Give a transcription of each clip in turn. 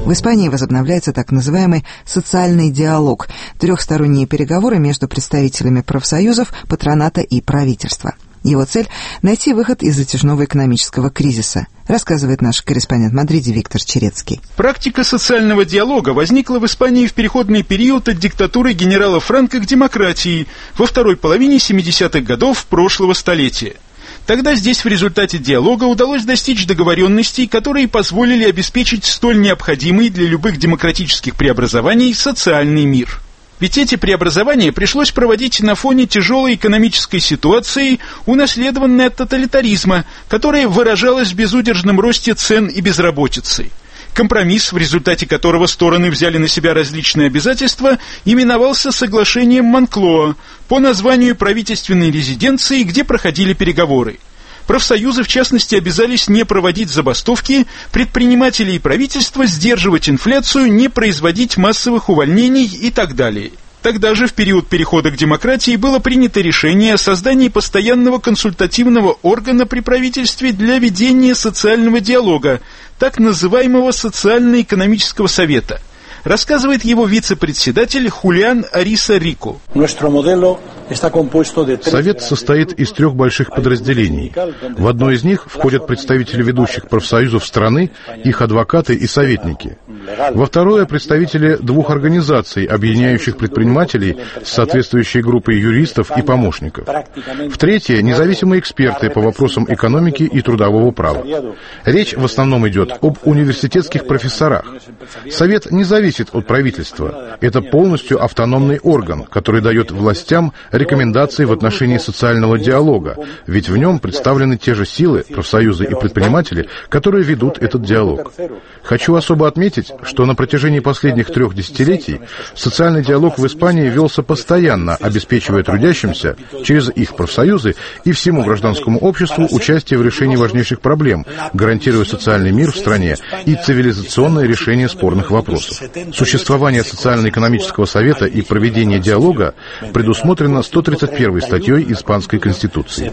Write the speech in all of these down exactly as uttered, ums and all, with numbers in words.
В Испании возобновляется так называемый социальный диалог – трехсторонние переговоры между представителями профсоюзов, патроната и правительства. Его цель – найти выход из затяжного экономического кризиса, рассказывает наш корреспондент в Мадриде Виктор Черецкий. Практика социального диалога возникла в Испании в переходный период от диктатуры генерала Франко к демократии во второй половине семидесятых годов прошлого столетия. Тогда здесь в результате диалога удалось достичь договоренностей, которые позволили обеспечить столь необходимый для любых демократических преобразований социальный мир. Ведь эти преобразования пришлось проводить на фоне тяжелой экономической ситуации, унаследованной от тоталитаризма, которая выражалась в безудержном росте цен и безработицы. Компромисс, в результате которого стороны взяли на себя различные обязательства, именовался соглашением Монклоа по названию правительственной резиденции, где проходили переговоры. Профсоюзы, в частности, обязались не проводить забастовки, предприниматели и правительство сдерживать инфляцию, не производить массовых увольнений и так далее. Тогда же, в период перехода к демократии, было принято решение о создании постоянного консультативного органа при правительстве для ведения социального диалога, так называемого социально-экономического совета. Рассказывает его вице-председатель Хулиан Ариса Рико. Совет состоит из трех больших подразделений. В одно из них входят представители ведущих профсоюзов страны, их адвокаты и советники. Во второе – представители двух организаций, объединяющих предпринимателей с соответствующей группой юристов и помощников. В третье – независимые эксперты по вопросам экономики и трудового права. Речь в основном идет об университетских профессорах. Совет не зависит от правительства. Это полностью автономный орган, который дает властям рекомендации в отношении социального диалога, ведь в нем представлены те же силы, профсоюзы и предприниматели, которые ведут этот диалог. Хочу особо отметить, что на протяжении последних трех десятилетий социальный диалог в Испании велся постоянно, обеспечивая трудящимся через их профсоюзы и всему гражданскому обществу участие в решении важнейших проблем, гарантируя социальный мир в стране и цивилизационное решение спорных вопросов. Существование социально-экономического совета и проведение диалога предусмотрено сто тридцать первой статьей Испанской Конституции.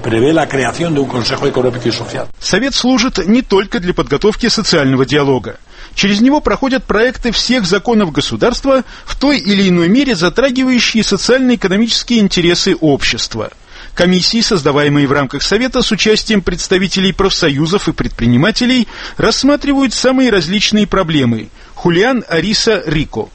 Совет служит не только для подготовки социального диалога. Через него проходят проекты всех законов государства, в той или иной мере затрагивающие социально-экономические интересы общества. Комиссии, создаваемые в рамках Совета с участием представителей профсоюзов и предпринимателей, рассматривают самые различные проблемы. Хулиан Ариса Рико.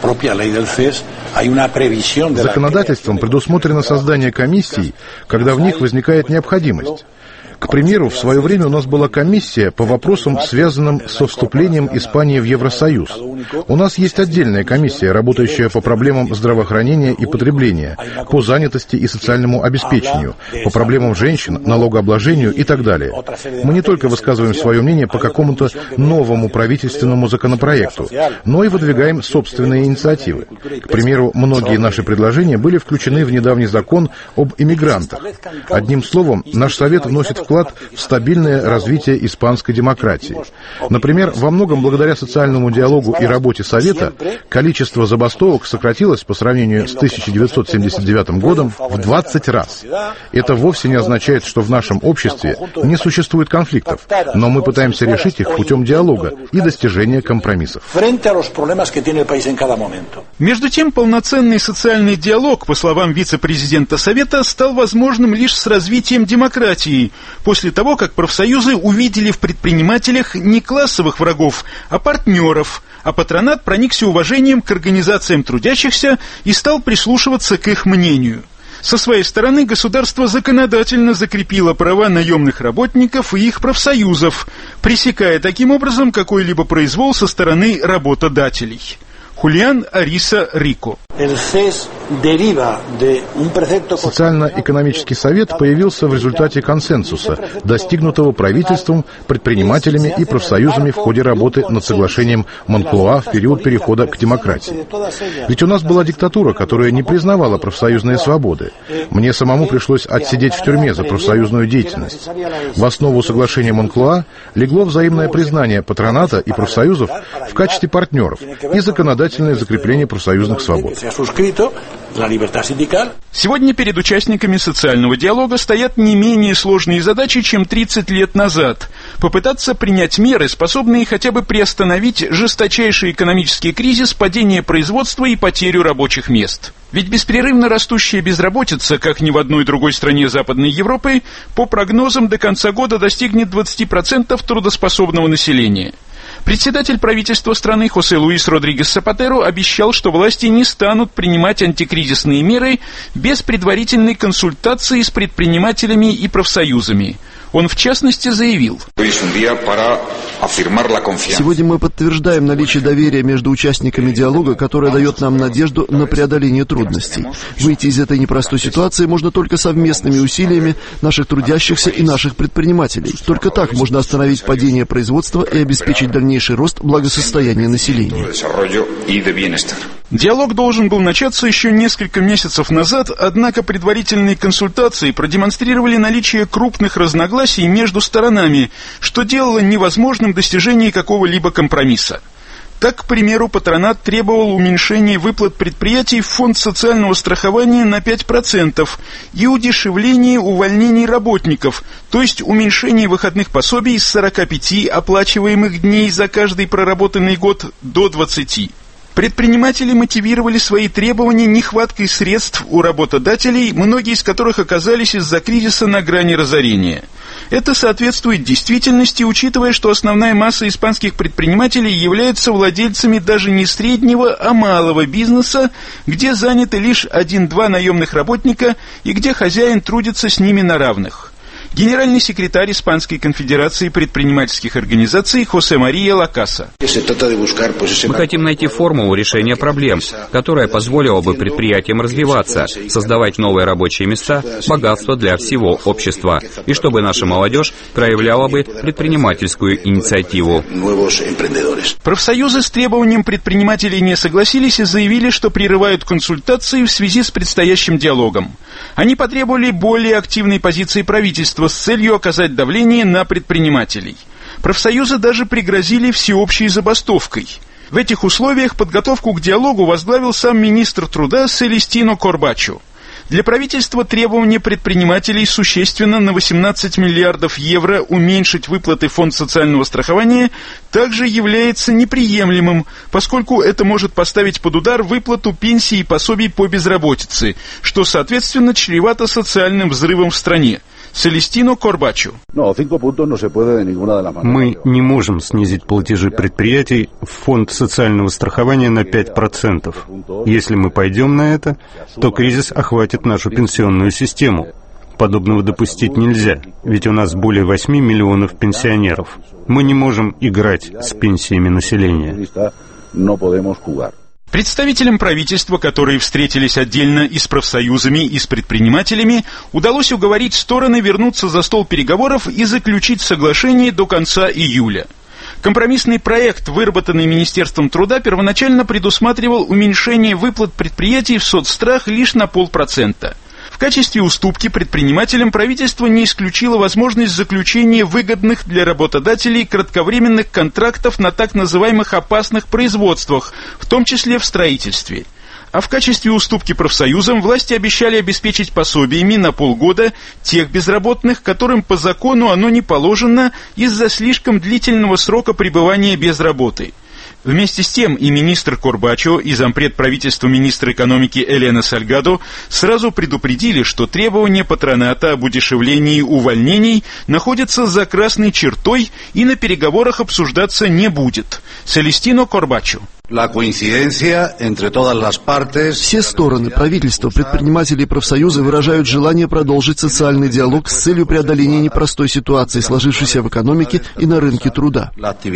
Законодательством предусмотрено создание комиссий, когда в них возникает необходимость. К примеру, в свое время у нас была комиссия по вопросам, связанным со вступлением Испании в Евросоюз. У нас есть отдельная комиссия, работающая по проблемам здравоохранения и потребления, по занятости и социальному обеспечению, по проблемам женщин, налогообложению и так далее. Мы не только высказываем свое мнение по какому-то новому правительственному законопроекту, но и выдвигаем собственные инициативы. К примеру, многие наши предложения были включены в недавний закон об иммигрантах. Одним словом, наш Совет вносит вклад в стабильное развитие испанской демократии. Например, во многом благодаря социальному диалогу и работе Совета количество забастовок сократилось по сравнению с тысяча девятьсот семьдесят девятым годом в двадцать раз. Это вовсе не означает, что в нашем обществе не существует конфликтов, но мы пытаемся решить их путем диалога и достижения компромиссов. Между тем, полноценный социальный диалог, по словам вице-президента Совета, стал возможным лишь с развитием демократии, после того, как профсоюзы увидели в предпринимателях не классовых врагов, а партнеров, а патронат проникся уважением к организациям трудящихся и стал прислушиваться к их мнению. Со своей стороны государство законодательно закрепило права наемных работников и их профсоюзов, пресекая таким образом какой-либо произвол со стороны работодателей. Хулиан Ариса Рико. Социально-экономический совет появился в результате консенсуса, достигнутого правительством, предпринимателями и профсоюзами в ходе работы над соглашением Монклоа в период перехода к демократии. Ведь у нас была диктатура, которая не признавала профсоюзные свободы. Мне самому пришлось отсидеть в тюрьме за профсоюзную деятельность. В основу соглашения Монклоа легло взаимное признание патроната и профсоюзов в качестве партнеров и законодательное закрепление профсоюзных свобод. Сегодня перед участниками социального диалога стоят не менее сложные задачи, чем тридцать лет назад. Попытаться принять меры, способные хотя бы приостановить жесточайший экономический кризис, падение производства и потерю рабочих мест. Ведь беспрерывно растущая безработица, как ни в одной другой стране Западной Европы, по прогнозам до конца года достигнет двадцати процентов трудоспособного населения. Председатель правительства страны Хосе Луис Родригес Сапатеро обещал, что власти не станут принимать антикризисные меры без предварительной консультации с предпринимателями и профсоюзами. Он, в частности, заявил: «Сегодня мы подтверждаем наличие доверия между участниками диалога, которое дает нам надежду на преодоление трудностей. Выйти из этой непростой ситуации можно только совместными усилиями наших трудящихся и наших предпринимателей. Только так можно остановить падение производства и обеспечить дальнейший рост благосостояния населения». Диалог должен был начаться еще несколько месяцев назад, однако предварительные консультации продемонстрировали наличие крупных разногласий между сторонами, что делало невозможным достижение какого-либо компромисса. Так, к примеру, патронат требовал уменьшения выплат предприятий в фонд социального страхования на пять процентов и удешевления увольнений работников, то есть уменьшения выходных пособий с сорока пяти оплачиваемых дней за каждый проработанный год до двадцати. Предприниматели мотивировали свои требования нехваткой средств у работодателей, многие из которых оказались из-за кризиса на грани разорения. Это соответствует действительности, учитывая, что основная масса испанских предпринимателей являются владельцами даже не среднего, а малого бизнеса, где заняты лишь один-два наемных работника и где хозяин трудится с ними на равных. Генеральный секретарь Испанской конфедерации предпринимательских организаций Хосе Мария Лакаса. Мы хотим найти формулу решения проблем, которая позволила бы предприятиям развиваться, создавать новые рабочие места, богатство для всего общества, и чтобы наша молодежь проявляла бы предпринимательскую инициативу. Профсоюзы с требованием предпринимателей не согласились и заявили, что прерывают консультации в связи с предстоящим диалогом. Они потребовали более активной позиции правительства с целью оказать давление на предпринимателей. Профсоюзы даже пригрозили всеобщей забастовкой. В этих условиях подготовку к диалогу возглавил сам министр труда Селестино Корбачо. Для правительства требование предпринимателей существенно на восемнадцать миллиардов евро уменьшить выплаты фонда социального страхования также является неприемлемым, поскольку это может поставить под удар выплату пенсий и пособий по безработице, что, соответственно, чревато социальным взрывом в стране. Селестино Корбачо. Мы не можем снизить платежи предприятий в фонд социального страхования на пять процентов. Если мы пойдем на это, то кризис охватит нашу пенсионную систему. Подобного допустить нельзя, ведь у нас более восьми миллионов пенсионеров. Мы не можем играть с пенсиями населения. Представителям правительства, которые встретились отдельно и с профсоюзами, и с предпринимателями, удалось уговорить стороны вернуться за стол переговоров и заключить соглашение до конца июля. Компромиссный проект, выработанный Министерством труда, первоначально предусматривал уменьшение выплат предприятий в соцстрах лишь на полпроцента. В качестве уступки предпринимателям правительство не исключило возможность заключения выгодных для работодателей кратковременных контрактов на так называемых опасных производствах, в том числе в строительстве. А в качестве уступки профсоюзам власти обещали обеспечить пособиями на полгода тех безработных, которым по закону оно не положено из-за слишком длительного срока пребывания без работы. Вместе с тем и министр Корбачо, и зампред правительства министр экономики Элена Сальгадо сразу предупредили, что требования патроната об удешевлении увольнений находятся за красной чертой и на переговорах обсуждаться не будет. Селестино Корбачо. Все стороны, правительство, предприниматели и профсоюзы выражают желание продолжить социальный диалог с целью преодоления непростой ситуации, сложившейся в экономике и на рынке труда.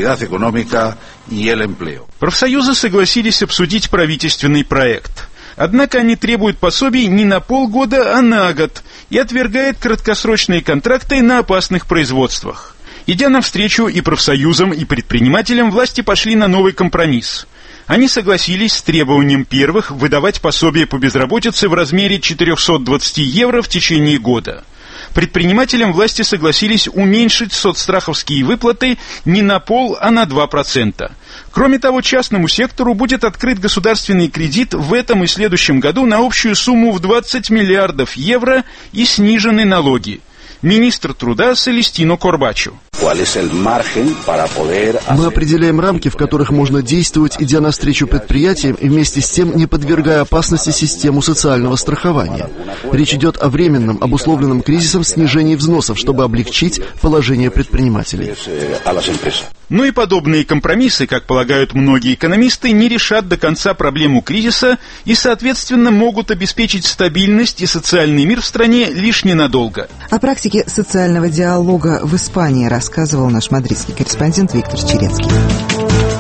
Профсоюзы согласились обсудить правительственный проект. Однако они требуют пособий не на полгода, а на год и отвергают краткосрочные контракты на опасных производствах. Идя навстречу и профсоюзам, и предпринимателям, власти пошли на новый компромисс. Они согласились с требованием первых выдавать пособие по безработице в размере четыреста двадцать евро в течение года. Предпринимателям власти согласились уменьшить соцстраховские выплаты не на пол, а на два процента. Кроме того, частному сектору будет открыт государственный кредит в этом и следующем году на общую сумму в двадцать миллиардов евро и снижены налоги. Министр труда Селестино Корбачо. Мы определяем рамки, в которых можно действовать, идя навстречу предприятиям и вместе с тем не подвергая опасности систему социального страхования. Речь идет о временном, обусловленном кризисом снижении взносов, чтобы облегчить положение предпринимателей. Но и подобные компромиссы, как полагают многие экономисты, не решат до конца проблему кризиса и, соответственно, могут обеспечить стабильность и социальный мир в стране лишь ненадолго. О практике социального диалога в Испании рассказывал наш мадридский корреспондент Виктор Черецкий.